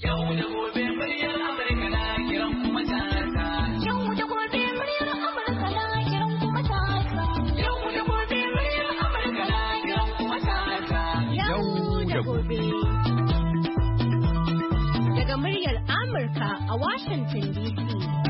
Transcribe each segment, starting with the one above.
Daga muryar Amurka a Washington DC.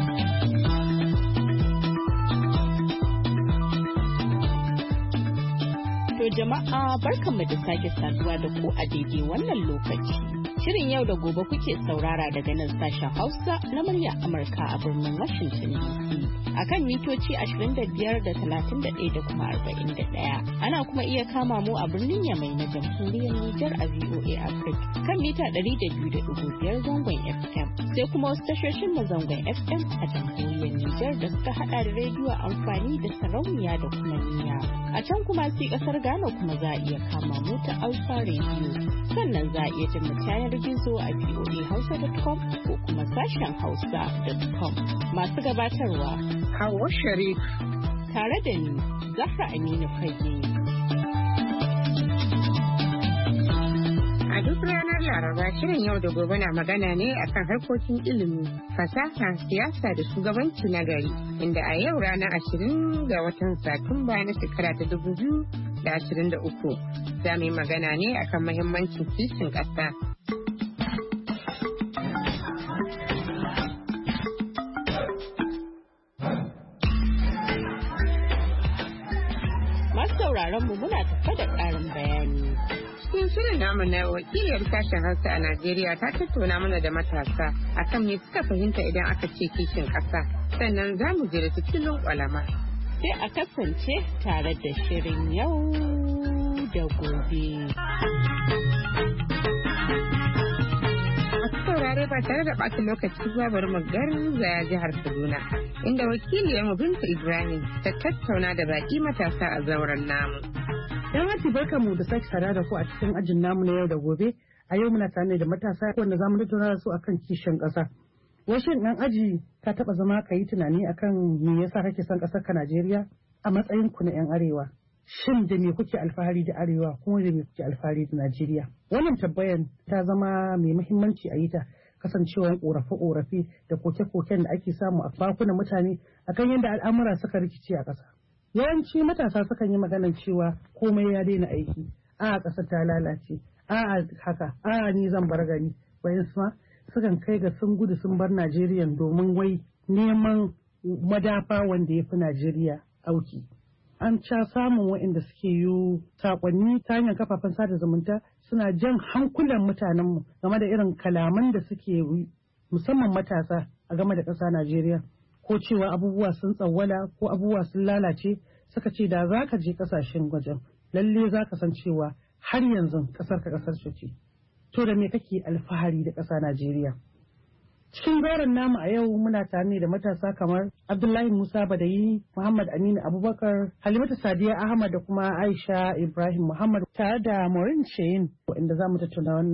To jama'a barkanmu da sake saduwa da ku a daidai wannan lokaci. Shirin yau da gobe kuke saurara daga nan sashen Hausa na muryar Amurka a birnin Washington DC. Akan mitoci 25 da 31 da kuma 41. Ana kuma iya kama mu a birnin Yamai na jamhuriyar Nijar a VOA Africa kan mita 200.5 zangon FM. Sai kuma wasu tashoshin na zangon FM a jamhuriyar Nijar da suka hada da rediyo amfani da sarauniya da kuma niyya. A can kuma sai kasar Ghana kuma za a iya kama mu ta Alpha Radio. Sannan za a iya jin mu ta yanar gizo a voahausa.com ko kuma sashen hausa.com. Masu gabatarwa Hawwa Sharif tare da ni Zahra Aminu Fage. A duk ranar Laraba shirin yau da gobe na magana ne akan harkokin ilimi, fasaha, siyasa da shugabanci na gari, inda a yau ranar 20 ga watan Satumba na shekara ta 2023 za mu yi magana ne akan muhimmancin kishin ƙasa. Mu muna tafa da ƙarin bayani. Cikin shirin namu na wakiliyar sashen Hausa a Najeriya ta tattauna mana da matasa akan me suka fahimta idan aka ce kishin ƙasa. Sannan za mu je da filin ƙwalama. Sai a kasance tare da shirin yau da gobe. Saurare ba tare da ɓata lokaci ba bari mu garzaya jihar Kaduna inda wakiliyarmu Binta Ibrahim ta tattauna da baƙi matasa a zauren namu. Yan hati barkamu da sake sada da ku a cikin ajin namu na yau da gobe. A yau muna tare da matasa wanda zamu tattauna da su akan kishin ƙasa. Washin ɗan aji ka taɓa zama ka yi tunani akan me yasa kake son ƙasar ka Najeriya a matsayin ku na 'yan arewa. Shin da me kuke alfahari da arewa kuma da me kuke alfahari da Najeriya? Wannan tabbayan ta zama mai muhimmanci a yi ta kasancewar ƙorafe-ƙorafe da koke-koken da ake samu a bakunan mutane akan yadda al'amura suka rikice a ƙasa. Yawanci matasa sukan yi maganar cewa komai ya daina aiki, a ƙasar ta lalace, a haka, a ni zan bar gari. Bayan ma sukan kai ga sun gudu sun bar Najeriya domin wai neman madafa wanda ya fi Najeriya auki. An ca samun waɗanda suke yi saƙonni ta hanyar kafafen sada zumunta suna jan hankulan mutanenmu game da irin kalaman da suke yi musamman matasa a game da ƙasa Najeriya ko cewa abubuwa sun tsawwala ko abubuwa sun lalace suka ce da za ka je ƙasashen wajen lalle za ka san cewa har yanzu ƙasar ka ƙasar ce. To da me kake alfahari da ƙasa Najeriya? Cikin zauren namu a yau muna tare da matasa kamar Abdullahi Musa Badayi, Muhammad Aminu Abubakar, Halimatu Sadiya Ahmad da kuma Aisha Ibrahim Muhammad tare da Maureen Shein inda za mu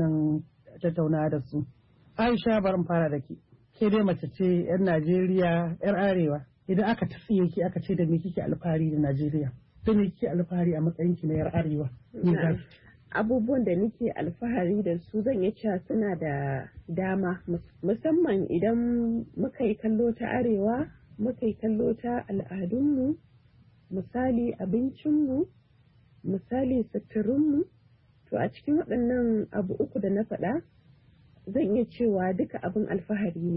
tattauna da su. Aisha bari fara da ke. Ke dai mace ce 'yar Najeriya, 'yar Arewa. Idan aka tafiye ki aka ce da me kike alfahari da Najeriya? Da me kike alfahari a matsayin ki na 'yar Arewa? Abubuwan da nake alfahari da su zan yi cewa suna da dama musamman idan muka yi kallo ta arewa muka yi kallo ta al'adunmu misali abincinmu misali suturunmu to a cikin waɗannan abu uku da na faɗa zan iya cewa duka abin alfahari ne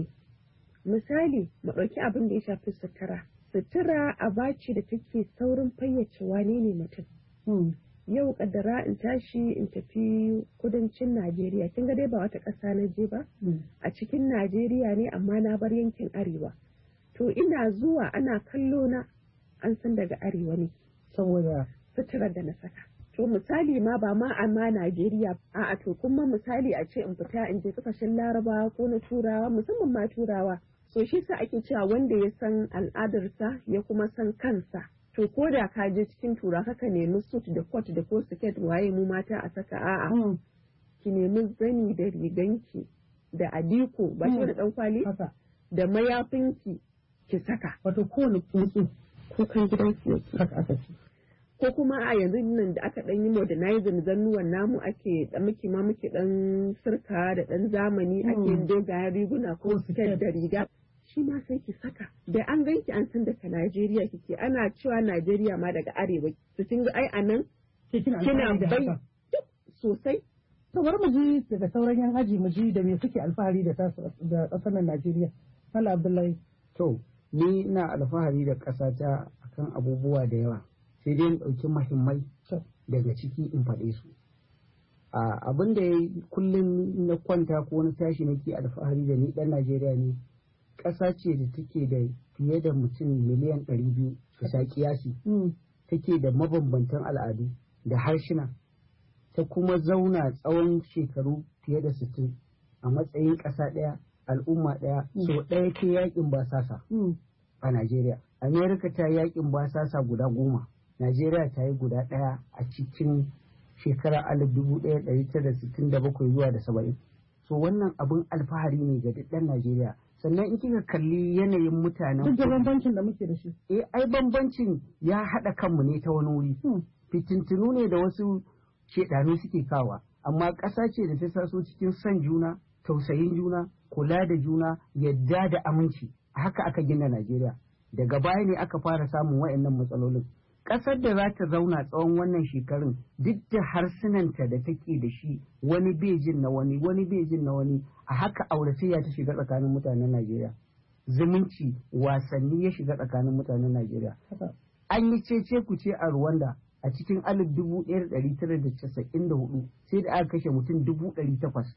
misali mu ɗauki abin da ya shafi sutura aba ce da take saurin fayyace wane ne mutum yau kaddara in tashi in tafi kudancin Najeriya kin ga dai ba wata ƙasa na je ba a cikin Najeriya ne amma na bar yankin arewa to ina zuwa ana kallo na an san daga arewa ne saboda suturar da na saka to misali ma ba ma amma Najeriya a'a to kuma misali a ce in fita in je kasashen Larabawa ko na Turawa musamman ma Turawa so shi sa ake cewa wanda ya san al'adarsa ya kuma san kansa to ko da ka je cikin tura kaka nemi suit da coat da ko skirt waye mu mata a saka a'a ki nemi zani da riganki da adiko ba shi da dan kwali da mayafinki ki saka wato kowane tsuntsu ko kan gidanki haka aka ci ko kuma a yanzu nan da aka dan yi modernizing zannuwan namu ake dan muke dan sirka da dan zamani ake yin dogayen riguna ko skirt da riga shi ma sai ki saka da an ganki an san daga Najeriya kike ana cewa Najeriya ma daga arewa to kin ga ai anan kina bai sosai. To bari mu ji daga sauran yan aji mu ji da me suke alfahari da kasar nan Najeriya. Allah Abdullahi. To ni ina alfahari da ƙasata akan abubuwa da yawa sai dai in ɗauki muhimmai daga ciki in faɗe su. Abin da kullum na kwanta ko na tashi nake alfahari da ni ɗan Najeriya ne. Ƙasa ce da take da fiye da mutum miliyan 200 bisa kiyasi. Take da mabambantan al'adu da harshina. Ta kuma zauna tsawon shekaru fiye da 60 a matsayin ƙasa ɗaya, al'umma ɗaya, so ɗaya ke yakin basasa a Najeriya. Amerika ta yi yakin basasa guda 10, Najeriya ta yi guda ɗaya a cikin shekarar 1967 zuwa da 70. So wannan abin alfahari ne ga duk ɗan Najeriya. Sannan in kika kalli yanayin mutanen duk da bambancin da muke da shi. Ai bambancin ya haɗa kanmu ne ta wani wuri. Fitintunu ne da wasu shedanu suke kawa, amma ƙasa ce da ta taso cikin son juna, tausayin juna, kula da juna, yadda da aminci. Haka aka gina Najeriya. Daga baya ne aka fara samun waɗannan matsalolin. Ƙasar da za ta zauna tsawon wannan shekarun duk da harsunanta da take da shi wani bejin na wani bejin na wani, a haka auratayya ta shiga tsakanin mutanen Najeriya. Zumunci, wasanni ya shiga tsakanin mutanen Najeriya. An yi cece kuce a Rwanda a cikin 1994 sai da aka kashe mutum 800,000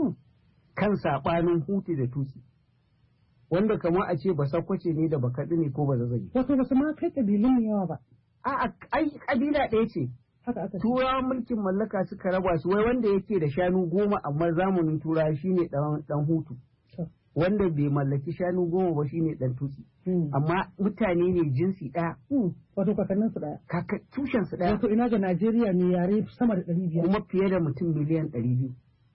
kan saɓanin Hutu da Tutsi. Wanda kamar a ce ba sakwace ne da bakaɗi ne ko ba zazzagi. Wato ba su ma kai ƙabilun yawa ba. A'a, ai ƙabila ɗaya ce. Turawan mulkin mallaka suka raba su, wai wanda yake da shanu 10 amma zamanin Turawa shine ɗan Hutu. Wanda bai mallaki shanu 10 ba shine ɗan Tutsi. Amma mutane ne jinsi ɗaya. Wato kakannin su ɗaya. Tushen su ɗaya. Wato ina ga Najeriya ne yare sama da 500. Kuma fiye da mutum miliyan 200.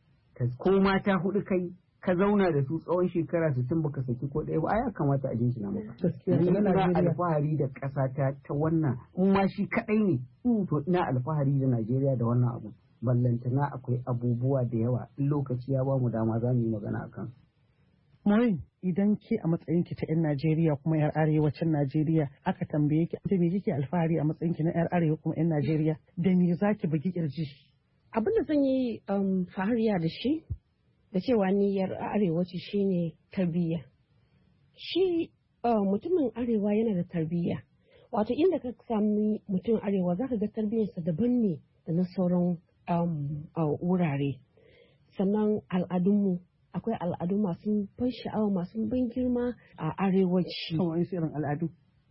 Ko mata 4 kai ka zauna da su tsawon shekara 60 baka saki ko ɗaya ba, ya kamata a jinki na maka. Ina alfahari da ƙasa ta wannan, in ma shi kaɗai ne, to ina alfahari da Najeriya da wannan abu. Ballantana akwai abubuwa da yawa, in lokaci ya ba mu dama za mu yi magana akan. Maureen, idan ke a matsayin ki ta 'yan Najeriya kuma 'yar arewacin Najeriya aka tambaye ki da me kike alfahari a matsayin ki na 'yar arewa kuma 'yan Najeriya, da me zaki bugi kirji? Abin da zan yi fahariya da shi da cewa niyyar arewa ce shine tarbiyya. Shi mutumin arewa yana da tarbiyya. Wato inda ka sami mutum arewa zaka ga tarbiyyarsa daban ne da na sauran wurare. Sannan al'adunmu akwai al'adu masu ban sha'awa masu ban girma a arewaci. Kawai irin al'adu.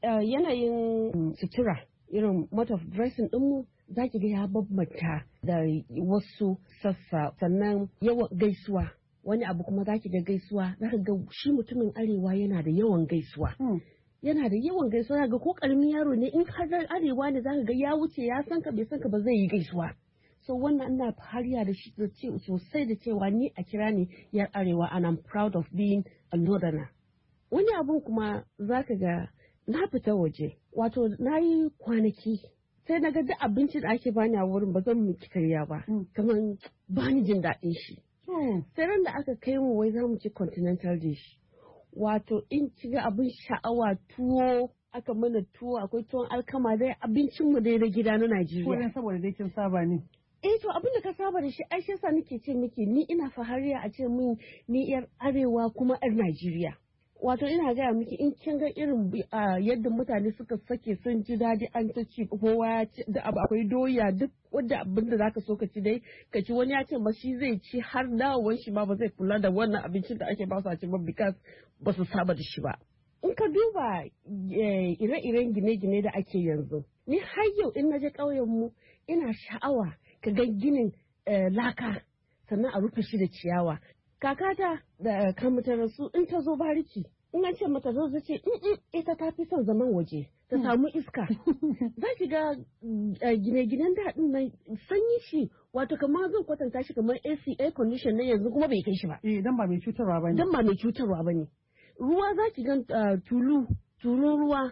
Yanayin sutura irin mode of dressing ɗinmu za ki ga ya bambanta da wasu sassa, sannan yawan gaisuwa wani abu kuma za ki ga gaisuwa za ka ga shi mutumin arewa yana da yawan gaisuwa. Yana da yawan gaisuwa ga ko karamin yaro ne in har arewa ne za ka ga ya wuce ya san ka bai san ka ba zai yi gaisuwa. So wannan ina fariya da shi sosai da cewa ni a kira ni yar arewa and I'm proud of being a northerner. Wani abun kuma za ka ga na fita waje wato na yi kwanaki sai na ga duk abincin da ake bani a wurin ba zan miki karya ba kamar bani jin daɗin shi. Sai ran da aka kai mu wai za mu ci continental dish wato in ci ga abin sha'awa tuwo aka mana tuwo akwai tuwon alkama dai abincin mu dai na gida na Najeriya. Ko saboda dai kin saba ne. To abin da ka saba da shi ai shi yasa nake ce miki ni ina fahariya a ce min ni yar arewa kuma yar Najeriya. Wato ina gaya miki in kin ga irin yadda mutane suka sake sun ji daɗi an ta ci kowa da abu akwai doya duk wanda abin da zaka so ka ci dai ka ci wani ya ce ba shi zai ci har dawowar shi ma ba zai kula da wannan abincin da ake ba su a ci ba because ba su saba da shi ba. In ka duba ire-iren gine-gine da ake yanzu ni har yau in naje ƙauyen mu ina sha'awa ka ga ginin laka sannan a rufe shi da ciyawa. Kakata da kamutar rasu in ta zo bariki in an ce mata zo ce ita ta fi son zaman waje ta samu iska. Za ki ga gine-ginen daɗin nan sanyi shi wato kamar zan kwatanta shi kamar AC air condition na yanzu kuma bai kai shi ba. Dan ba mai cutarwa ba ne. Dan ba mai cutarwa ba ne. Ruwa za ki gan tulun ruwa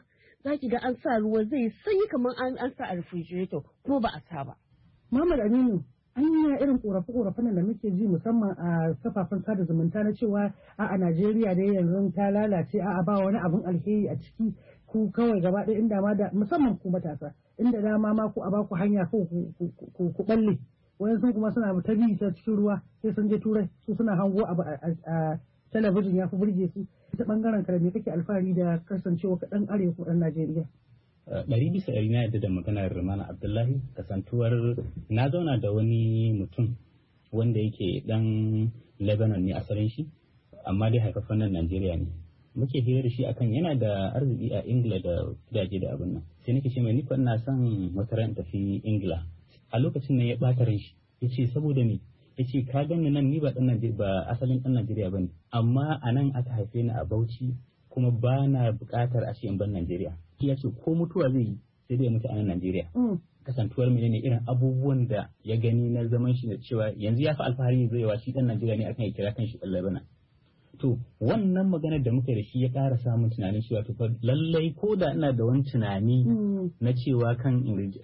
za ki ga an sa ruwa zai sanyi kamar an sa a refrigerator kuma ba a sa ba. Muhammad Aminu, an yi irin korafe-korafen da muke ji musamman a kafafen sada zumunta na cewa a Najeriya dai yanzu ta lalace a ba wani abun alheri a ciki ku kawai gaba ɗaya inda ma da musamman ku matasa inda dama ma ku a ba ku hanya ko ku balle wayan sun kuma suna ta bi ta cikin ruwa sai sun je turai su suna hango a talabijin ya fi burge su ta bangaren karami kake alfahari da kasancewa kaɗan arewa ko ɗan Najeriya. 100% na yadda da maganar Rumana Abdullahi kasantuwar na zauna da wani mutum wanda yake dan Lebanon ne asalin shi amma dai haifafan nan Najeriya ne muke hira da shi akan yana da arziki a Ingila da gidaje da abin nan sai nake ce mai ni ina son wata ran tafi Ingila a lokacin nan ya bata ran shi yace saboda me yace ka gani nan ni ba dan Najeriya ba asalin dan Najeriya bane amma anan aka haife ni a Bauchi kuma ba na buƙatar a ce in ban Najeriya ya ce ko mutuwa zai yi sai dai mutu a nan Najeriya. Kasantuwar menene irin abubuwan da ya gani na zaman shi da cewa yanzu ya fi alfahari zai yawa shi dan Najeriya ne akan ya kira kan shi dan Lebanon. To wannan maganar da muka da shi ya ƙara samun tunanin cewa to lallai ko da ina da wani tunani na cewa kan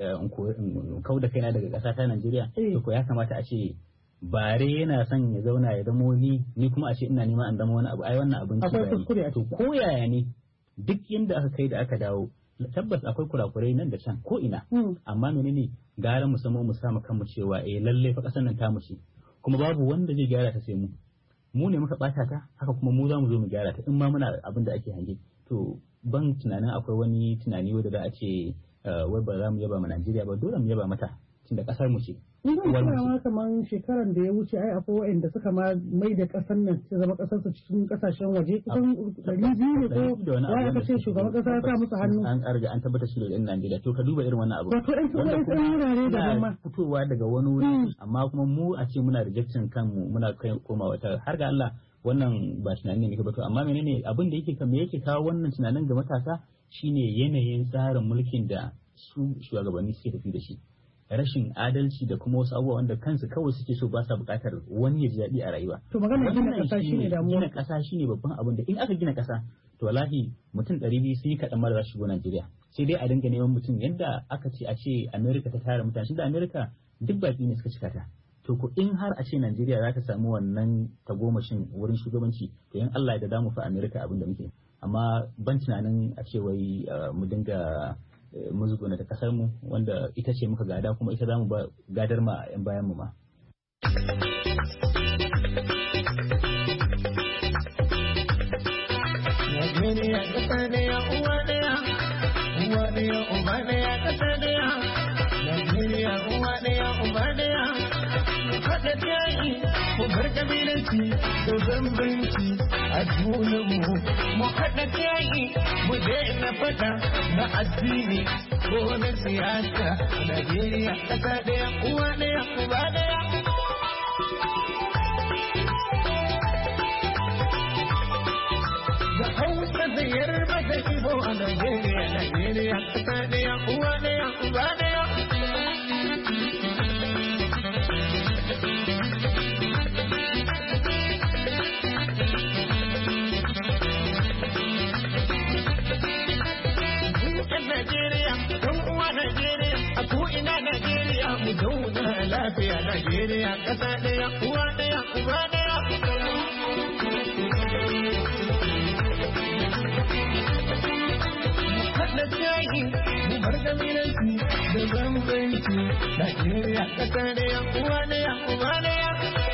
kau da kaina daga ƙasa ta Najeriya to ko ya kamata a ce bare yana son ya zauna ya zamo ni kuma a ce ina nema an zama wani abu ai wannan abin ci to ko yaya ne duk yadda aka kai da aka dawo tabbas akwai kurakurai nan da can ko ina amma menene gara mu samu mu samu kanmu cewa lalle fa kasan nan ta mu ce kuma babu wanda zai gyara ta sai mu ne muka bata ta haka kuma mu za mu zo mu gyara ta in ma muna abin da ake hange to ban tunanin akwai wani tunani wanda za a ce wai ba za mu yaba ma Najeriya ba dole mu yaba mata tunda kasar mu ce. Ina kamar shekaran da ya wuce ai akwai waɗanda suka ma mai da ƙasar nan ta zama ƙasar su cikin ƙasashen waje kusan 200 ne ko ya aka ce shugaban ƙasa ya sa musu hannu. An arga an tabbatar shi da ɗan Najeriya to ka duba irin wannan abu. Wato ɗan wurare da dama. Fitowa daga wani wuri amma kuma mu a ce muna rejectin kanmu muna koma wata har ga Allah wannan ba tunani ne ba to amma menene abin da yake me yake kawo wannan tunanin ga matasa shine yanayin tsarin mulkin da su shugabanni suke tafi da shi. Rashin adalci da kuma wasu abubuwa wanda kansu kawai suke so ba sa bukatar wani ya ji daɗi a rayuwa. To magana gina ƙasa shine damuwa. Gina ƙasa shine babban abin da in aka gina ƙasa to wallahi mutum 200 sun yi kaɗan mara za su shigo Najeriya. Sai dai a dinga neman mutum yadda aka ce a ce Amerika ta tara mutane shi da Amerika duk baki ne suka cika ta. To ko in har a ce Najeriya za ta samu wannan tagomashin wurin shugabanci to in Allah ya da mu fa Amerika abin da muke. Amma ban tunanin a ce wai mu dinga muzuguna da kasar mu wanda ita ce muka gada kuma ita zamu gadar ma a 'yan bayan mu ma. Najeriya kasa daya uwa daya, uwa daya uba daya kasa daya. Najeriya uwa daya uba daya. Mu haɗa yayi mu bar kabilanci da bambanci a junanmu. Mu haɗa yayi mu daina faɗa na addini ko na siyasa. Najeriya kasa daya uwa daya uba daya. Da Hausa da Yarba da Igbo a Najeriya, Najeriya kasa daya uwa daya uba daya. Najeriya, ɗan uwa Najeriya, a ko'ina Najeriya, mu zauna lafiya Najeriya, ƙasa ɗaya, uwa ɗaya, uba ɗaya. Haɗa jayi, mu bar kabilanci da bambanci, Najeriya, ƙasa ɗaya, uwa ɗaya, uba ɗaya.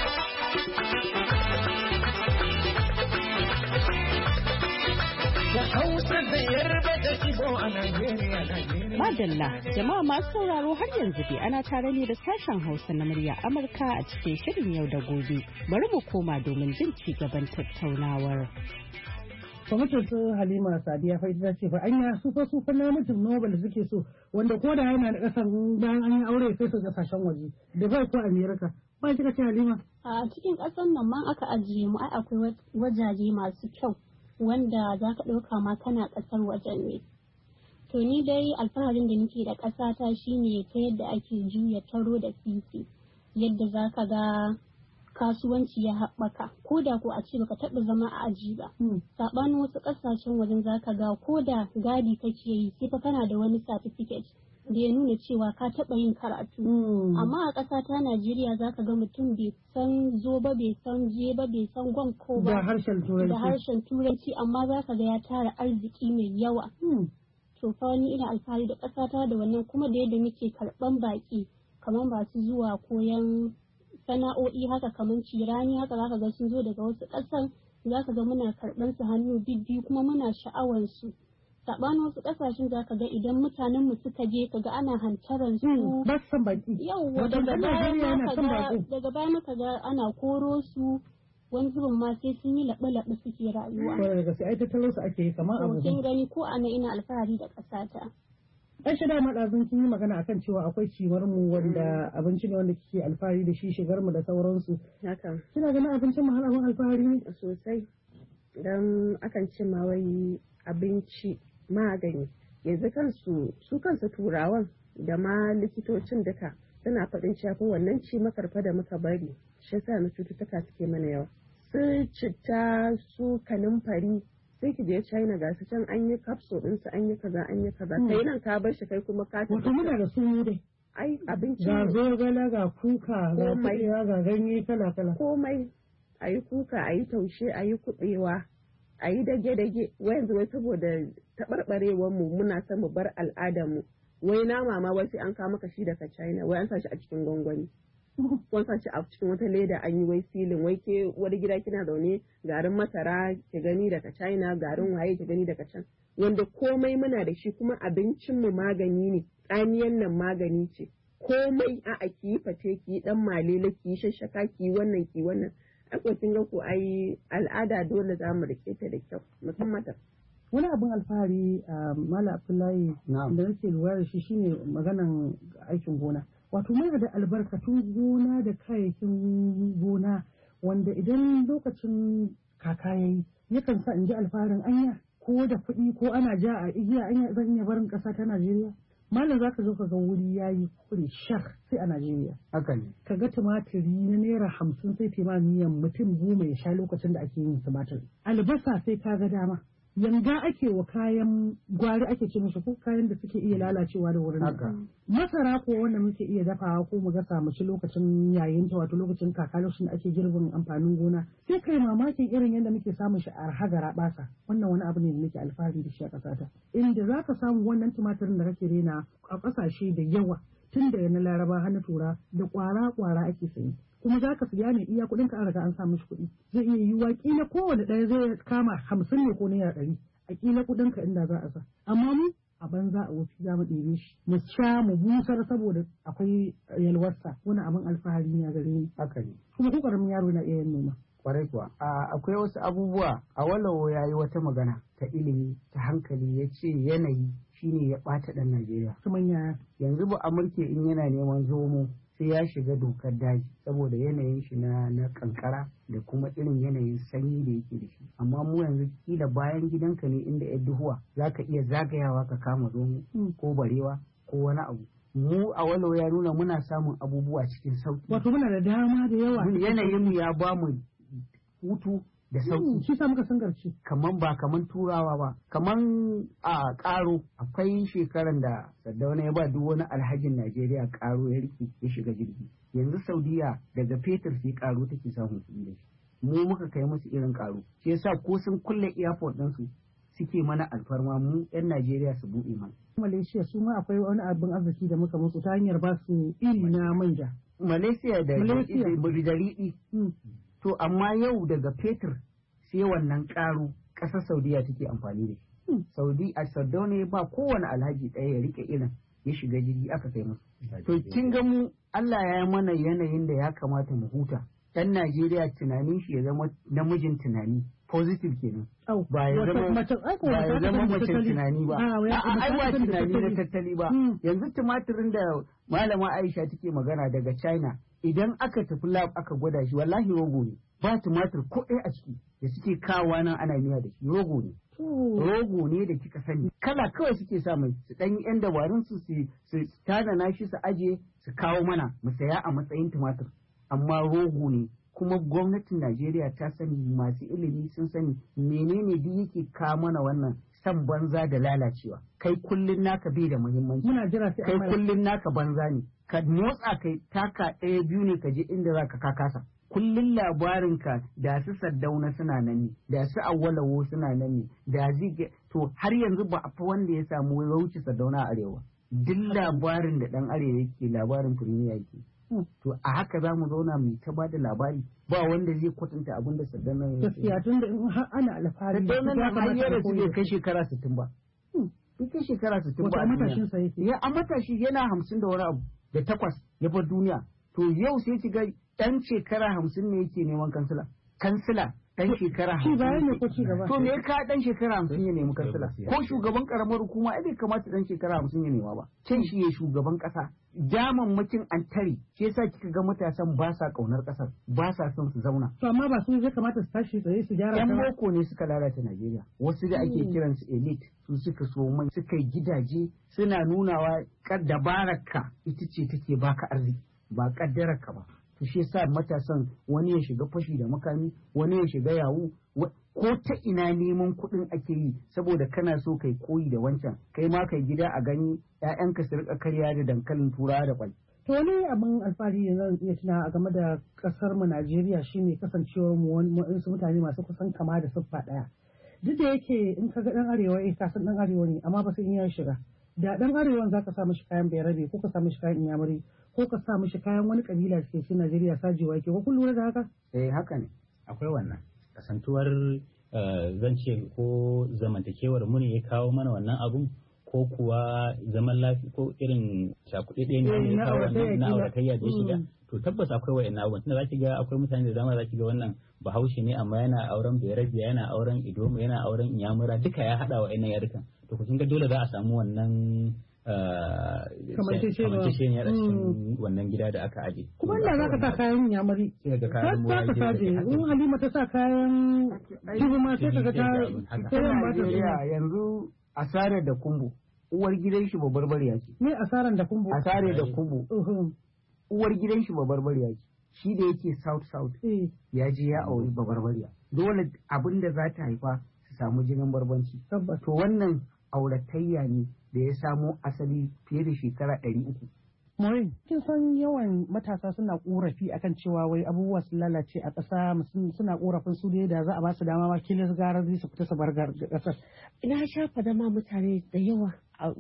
Madalla, jama'a masu sauraro har yanzu dai ana tare ne da sashen Hausa na murya Amurka a cikin shirin yau da gobe. Bari mu koma domin jin ci gaban tattaunawar. Kwamitin su Halima Sadiya fa ita ce fa anya su fa namijin Nobel suke so wanda ko da yana da kasan bayan an yi aure sai su kasashen waje da bai ko Amerika. Ba kika ce Halima? A cikin kasan nan man aka ajiye mu ai akwai wajaje masu kyau wanda za ka ɗauka ma kana ƙasar wajen ne. To ni dai alfaharin da nake da ƙasata shine ta yadda ake juya taro da sisi, yadda za ka ga kasuwanci ya haɓaka ko da ko a ce baka taɓa zama a aji ba. Saɓanin wasu ƙasashen wajen zaka ga ko da gadi kake yi sai fa kana da wani certificate da ya nuna cewa ka taɓa yin karatu. Amma a ƙasa ta Najeriya zaka ga mutum bai san zo ba, bai san je ba, bai san gwan ko ba. Da harshen turanci amma zaka ga ya tara arziki mai yawa. To fa ni ina alfahari da ƙasa ta da wannan kuma da yadda muke karɓan baƙi kamar masu zuwa koyan sana'o'i haka kamar cirani haka zaka ga sun zo daga wasu ƙasan zaka ga muna karɓan su hannu bibbiyu kuma muna sha'awar su. Saɓanin wasu ƙasashen zaka ga idan mutanen mu suka je kaga ana hantaran su ba san baki yawwa daga baya muka ga ana koro su wani zubin ma sai sun yi laɓe-laɓe suke rayuwa. Daga sai ai tattalo su ake yi kamar abu. Kin gani ko ana ina alfahari da ƙasata. Ai shi dama ɗazun kin yi magana akan cewa akwai ciwar mu wanda abinci ne wanda kike alfahari da shi shigar mu da sauransu. Haka. Kina ganin abincin mu har abin alfahari ne? Sosai. Dan akan ce ma wai abinci magani. Yanzu kansu turawan da ma likitocin duka suna faɗin cewa wannan ci makarfa da muka bari shi yasa na cututtuka suke mana yawa. Su citta su kanumfari sai ki je China ga su can an yi capsule din su an yi kaza kai nan ka bar shi kai kuma ka tafi. Wato muna da su dai. Ai abinci ga zogala ga kuka ga kuɗewa ga ganye kala komai ayi kuka ayi taushe ayi kuɗewa ayi dage yanzu wai saboda taɓarɓarewar mu muna son mu bar al'adar mu wai nama ma wasu an kawo maka shi daga China wai an sa shi a cikin gwangwani wani sa shi a cikin wata leda an yi wai silin wai ke wani gida kina zaune garin masara ki gani daga China garin waye ki gani daga can wanda komai muna da shi kuma abincin mu magani ne tsamiyan nan magani ce komai a ki fate ki dan malele ki shashaka ki wannan kin ga ku ai al'ada dole za mu rike ta da kyau musamman wani abin alfahari Malam Abdullahi da nake lura da shi shine maganan aikin gona wato mai da albarkatun gona da kayayyakin gona wanda idan lokacin kaka yayi yakan sa in ji alfaharin anya ko da kuɗi ko ana ja a igiya anya zan iya barin ƙasa ta Najeriya malam zaka zo ka ga wuri yayi kure shar sai a Najeriya haka ne kaga tumatiri na naira 50 sai tema miyan mutum 10 ya sha lokacin da ake yin tumatir albasa sai ka ga dama yanga ake wa kayan gwari ake ce mishi ko kayan da suke iya lalacewa da wurin masara ko wanda muke iya dafawa ko mu gasa mu ci lokacin yayin ta wato lokacin kaka lokacin da ake girbin amfanin gona sai kai mamakin irin yadda muke samun shi a arhagara basa wannan wani abu ne da nake alfahari da shi a ƙasata inda zaka samu wannan tumatirin da kake rena a ƙasashe da yawa tun da na Laraba har na Tura da kwara ake sayi kuma za ka siya ne iya kuɗin ka an riga an sa mishi kuɗi zai iya yiwuwa kila kowane ɗaya zai kama 50 ne ko naira 100 a kila kuɗin ka inda za a sa amma mu a banza a wofi za mu ɗebe shi mu sha mu busar saboda akwai yalwarsa wani abin alfahari ne a gare ni haka ne kuma ko karamin yaro na iya yin noma kwarai kuwa akwai wasu abubuwa a walawo ya yi wata magana ta ilimi ta hankali ya ce yanayi shine ya ɓata ɗan Najeriya. Yanzu ba Amurke in yana neman zomo sai ya shiga dokar daji saboda yanayin shi na kankara da kuma irin yanayin sanyi da yake da shi. Amma mu yanzu kila bayan gidanka ne inda ya duhuwa za ka iya zagayawa ka kama zomo ko barewa ko wani abu. Mu a walau ya nuna muna samun abubuwa cikin sauki. Wato muna da dama da yawa. Yanayin mu ya ba mu hutu da sauki. Shi sa muka sangarci. Kaman turawa ba. Kaman a ƙaro akwai shekaran da Sardauna ya ba duk wani alhajin Najeriya ƙaro ya rike ya shiga jirgi. Yanzu Saudiya daga fetur sai ƙaro take samun kuɗi da shi. Mu muka kai musu irin ƙaro. Shi yasa ko sun kulle airport ɗinsu suke mana alfarma mu 'yan Najeriya su buɗe mana. Malaysia su ma akwai wani abin arziki da muka musu ta hanyar ba su iri na manja. Malaysia da riɗi. To amma yau daga fetur sai wannan ƙaro ƙasar Saudiya take amfani da shi. Saudi a Sardauna ba kowane alhaji ɗaya ya rike irin ya shiga jirgi aka kai musu. To kin ga mu Allah ya yi mana yanayin da ya kamata mu huta. Ɗan Najeriya tunanin shi ya zama namijin tunani positive kenan. Ba ya zama macen tunani ba. Ai ba tunani na tattali ba. Yanzu tumatirin da Malama Aisha take magana daga China idan aka tafi lab aka gwada shi wallahi rogo ne. Ba tumatir ko ɗaya a ciki da suke kawo nan ana miya da shi rogo ne. Rogo ne da kika sani. Kala kawai suke sa mai su ɗan yan dabarun su tana shi su aje su kawo mana mu saya a matsayin tumatir. Amma rogo ne kuma gwamnatin Najeriya ta sani, masu ilimi sun sani menene duk yake kawo mana wannan san banza da lalacewa. Kai kullun naka bai da muhimmanci. Muna jira sai kai kullun naka banza ne. Ka motsa kai taka ɗaya biyu ne ka je inda za ka kasa. Kullun labarinka da su Saddauna suna nan ne, da su Awwalawo suna nan ne, da zige to har yanzu ba a fa wanda ya samu wuce Saddauna a arewa. Duk labarin da ɗan arewa yake labarin firimiya yake. To a haka za mu zauna mu ta ba da labari ba wanda zai kwatanta abin da Saddauna ya yi. Gaskiya tun da in har ana alfahari da Saddauna na hanyar su bai kai shekara 60 ba. Bai kai shekara 60 ba. Wata matashin sa yake. Ya a matashi yana 50 da wani abu da 8 ya bar duniya. To yau sai ki ga ɗan shekara 50 ne yake neman kansila. Kansila ɗan shekara 50. Shi bayan ne ko ci gaba. To me ka ɗan shekara 50 ya nemi kansila? Ko shugaban karamar hukuma ai bai kamata ɗan shekara 50 ya nema ba. Can shi ya shugaban ƙasa. Damammakin an tare shi yasa kika ga matasan ba sa ƙaunar ƙasar, ba sa son su zauna. To amma ba su ya kamata su tashi tsaye su gyara. Yan boko ne suka lalata Najeriya. Wasu da ake kiransu elite su suka so mai suka yi gidaje suna nunawa dabararka ita ce take baka arziki ba kaddararka ba. To shi yasa matasan wani ya shiga fashi da makami, wani ya shiga yawu, ko ta ina neman kuɗin ake yi saboda kana so kai koyi da wancan, kai ma kai gida a gani ƴaƴanka su rika karya da dankalin turawa da kwai. To wani abin alfahari da zan iya tuna a game da kasar mu Najeriya shine kasancewar mu wasu mutane masu kusan kama da siffa ɗaya. Duk da yake in ka ga ɗan arewa ka san ɗan arewa ne amma ba sai in ya shiga. Da ɗan arewan za ka sa mishi kayan bayarabe ko ka sa mishi kayan inyamuri ko ka sa mishi kayan wani kabila da ke cikin Najeriya sajewa yake ko kun lura da haka? Haka ne. Akwai wannan kasantuwar zan ce ko zamantakewar mu ne ya kawo mana wannan abun ko kuwa zaman lafiya ko irin cakuɗe ne ya kawo wannan na auratayya da shiga. To tabbas akwai wa'annan abubuwan tunda zaki ga akwai mutane da dama zaki ga wannan Bahaushe ne amma yana auren Bayarabiya yana auren Idoma yana auren Inyamura duka ya haɗa wa'annan yarukan. To kun ga dole za a samu wannan kamanceceniya a cikin wannan gida da aka aje. Kuma inda za ka sa kayan yamari. Sai ga kayan muwa ke saje. In Halima ta sa kayan Jibuma sai ka ga ta Najeriya yanzu asarar da kumbu. Uwar gidan shi babarbariya ce. Me asarar da kumbu? Asarar da kumbu. Uwar gidan shi babarbariya ce. Shi da yake South ya je ya auri babarbariya. Dole abin da za ta haifa su samu jinin barbanci. To wannan auratayya ne da ya samo asali fiye da shekara 300. Maureen, kin san yawan matasa suna korafi akan cewa wai abubuwa sun lalace a ƙasa suna korafin su da za a ba su dama ma kila gara zai su fita su bar ƙasar. Ina shafa dama mutane da yawa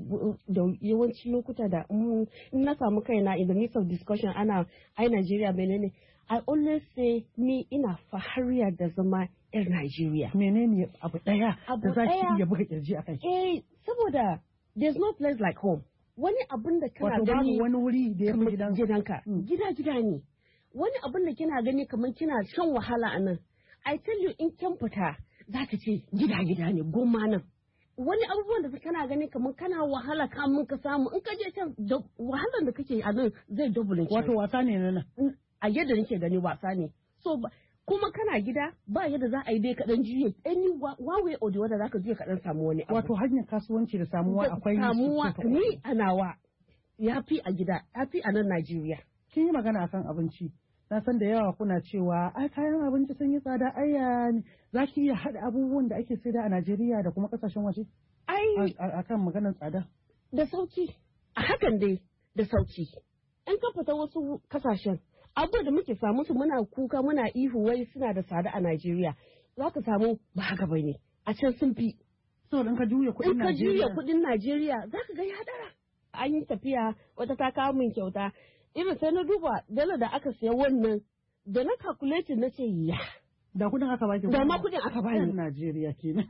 da yawanci lokuta da in na samu kaina in the midst of discussion ana Najeriya menene I always say ni ina fahariya da zama 'yar Najeriya. Menene abu ɗaya da za ki iya buga kirji a kai? Saboda there's no place like home. Wani abin da kana gani wani wuri da ya fi gidanka. Gida ne. Wani abin da kina gani kamar kina shan wahala a nan. I tell you in kin fita za ka ce gida ne goma nan. Wani abubuwan da kana gani kamar kana wahala kamun ka samu in ka je can wahalar da kake a nan zai double. Wato wasa ne nan. A yadda nake gani wasa ne. So kuma kana gida ba yadda za a yi dai kaɗan juye any one way or the other za ka juye kaɗan samu wani abu. Wato hanyar kasuwanci da samuwa akwai samuwa ni a nawa ya fi a gida ya fi a nan Najeriya. Kin yi magana akan abinci. Na san da yawa kuna cewa ai kayan abinci sun yi tsada ai za ki iya haɗa abubuwan da ake saida a Najeriya da kuma ƙasashen waje? Ai akan maganar tsada. Da sauki a hakan dai da sauki. In ka fita wasu ƙasashen abubuwa da muke samu su muna kuka muna ihu wai suna da tsada a Najeriya za ka samu ba haka ba ne a can sun fi. So in ka juya kuɗin Najeriya. In ka juya kuɗin Najeriya za ka ga ya dara. An yi tafiya wata ta kawo min kyauta irin sai na duba dala da aka siya wannan da na calculate na ce ya. Da kuɗin aka baki. Da ma kuɗin aka bani. Najeriya kenan.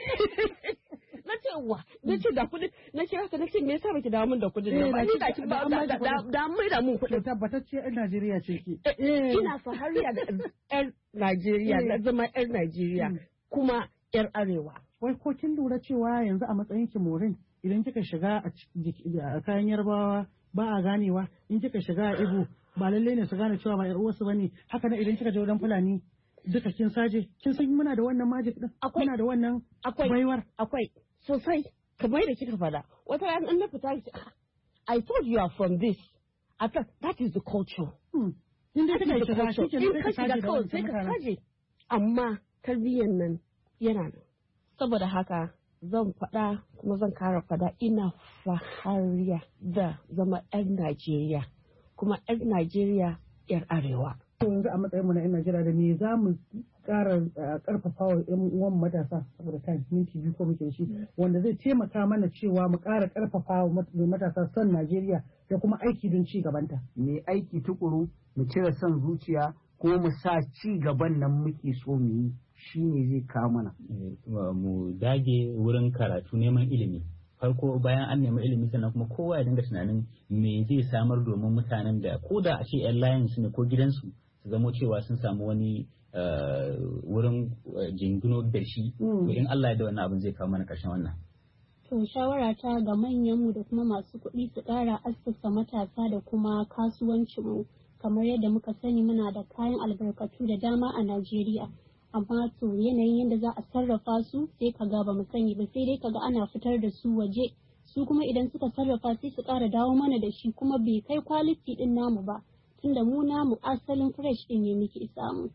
Na ce wa na ce da kuɗin na ce haka na ce me yasa baki dawo min da kuɗin nan ba ni da ki ba da mai da mun kuɗin. Tabbatacce ƴan Najeriya ce ki. Ina fahariya da ƴan Najeriya na zama ƴan Najeriya kuma ƴar Arewa. Wai ko kin lura cewa yanzu a matsayin ki Maureen idan kika shiga a kayan Yarbawa ba a ganewa in kika shiga a Igbo ba lalle ne su gane cewa ba ƴar uwarsu bane haka nan idan kika je wajen Fulani duka kin saje kin san muna da wannan magic din muna da wannan baiwar akwai sosai kamar da kika faɗa wata ran in na fita I told you are from this I thought that is the culture in dai kika shiga shi ke in ka shiga kawai sai ka kaje amma tarbiyyar nan yana nan saboda haka zan faɗa kuma zan kara faɗa ina fahariya da zama 'yan Najeriya kuma 'yan Najeriya 'yar arewa. Yanzu a matsayinmu na 'yan Najeriya da me za mu ƙara ƙarfafa wa 'yan uwan matasa saboda kan minti biyu ko muke shi wanda zai taimaka mana cewa mu ƙara ƙarfafa wa matasa son Najeriya da kuma aiki don ci gabanta. Me aiki tukuru mu cire son zuciya ko mu sa ci gaban nan muke so mu yi shi ne zai kawo mana. Mu dage wurin karatu neman ilimi. Farko bayan an nemi ilimi sannan kuma kowa ya dinga tunanin me zai samar domin mutanen da ko da a ce 'yan layin su ne ko gidansu su zamo cewa sun samu wani wurin jingino da shi. To in Allah ya da wannan abin zai kawo mana ƙarshen wannan. To shawara ta ga manyanmu da kuma masu kuɗi su ƙara assasa matasa da kuma kasuwancinmu kamar yadda muka sani muna da kayan albarkatu da dama a Najeriya. Amma to yanayin yadda za a sarrafa su sai ka ga ba mu sani ba sai dai ka ga ana fitar da su waje su kuma idan suka sarrafa sai su ƙara dawo mana da shi kuma bai kai kwaliti din namu ba tunda mu namu asalin fresh din ne muke samu.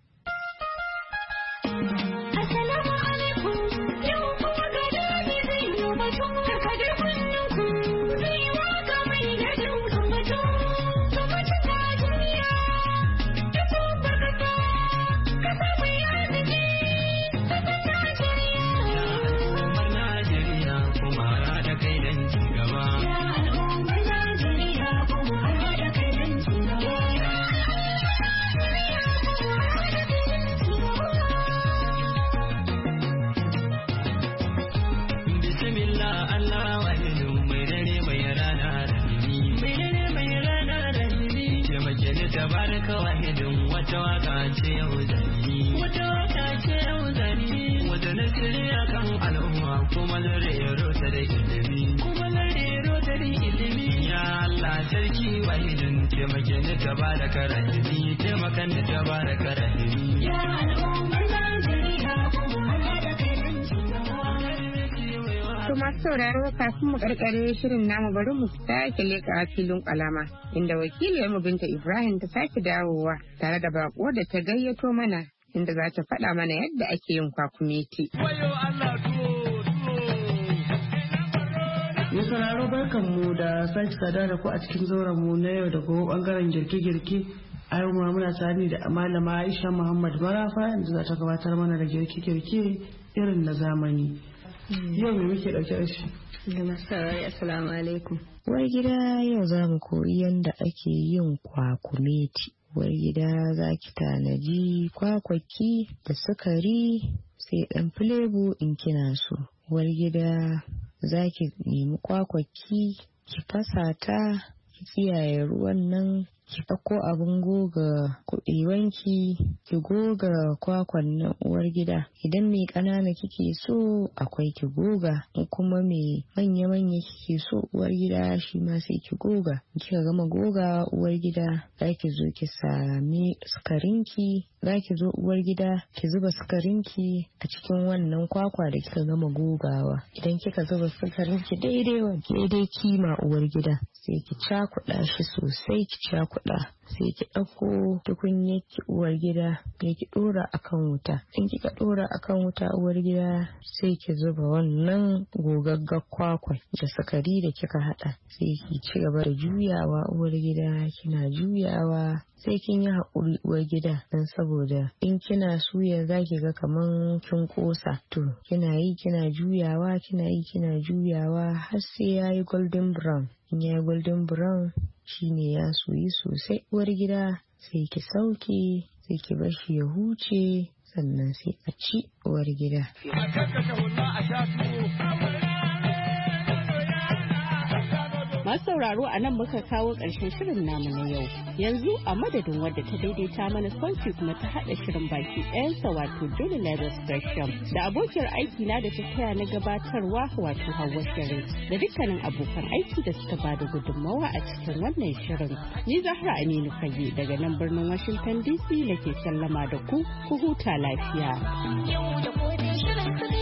masu sauraro kafin mu karkare shirin namu bari mu sake leka filin kwalama inda wakiliyarmu Binta Ibrahim ta sake dawowa tare da bako da ta gayyato mana inda za ta faɗa mana yadda ake yin kwakumeti. Mai sauraro barkanmu da sake sada da ku a cikin zauren mu na yau da gobe bangaren girke-girke. A yau muna tare da malama Aisha Muhammad Marafa yanzu za ta gabatar mana da girke-girke irin na zamani. Yau me muke dauke da shi? Da masarai assalamu alaikum. Uwar gida yau za mu koyi yadda ake yin kwakumeti. Uwar gida za ki tanaji kwakwaki da sukari sai dan filebo in kina so. Uwar gida za ki nemi kwakwaki ki fasa ta ki kiyaye ruwan nan ki ɗauko abin goga kuɗewanki ki goga kwakwan nan uwar gida idan mai ƙanana kike so akwai ki goga in kuma mai manya-manya kike so uwar gida shi ma sai ki goga kika gama goga uwar gida za ki zo ki sami sukarinki za ki zo uwar gida ki zuba sukarinki a cikin wannan kwakwa da kika gama gogawa idan kika zuba sukarinki daidai kima uwar gida sai ki cakuɗa shi sosai ki cakuɗa sai ki ɗauko tukunyarki uwar gida sai ki ɗora akan wuta in kika ɗora akan wuta uwar gida sai ki zuba wannan gogaggar kwakwai da sukari da kika haɗa sai ki ci gaba da juyawa uwar gida kina juyawa sai kin yi haƙuri uwar gida don saboda in kina suya za ki ga kaman kin ƙosa to kina yi kina juyawa har sai ya yi golden brown in ya yi golden brown shine ya soyi sosai uwar gida sai ki sauke sai ki bar shi ya huce sannan sai a ci uwar gida. Masu sauraro a nan muka kawo ƙarshen shirin namu na yau. Yanzu a madadin wadda ta daidaita mana sauti kuma ta haɗa shirin baki ɗayansa wato Julie Lagos Gresham da abokiyar aiki na da ta taya na gabatarwa wato Hauwa Sharif da dukkanin abokan aiki da suka ba da gudunmawa a cikin wannan shirin. Ni Zahra Aminu Fage daga nan birnin Washington DC nake sallama da ku huta lafiya.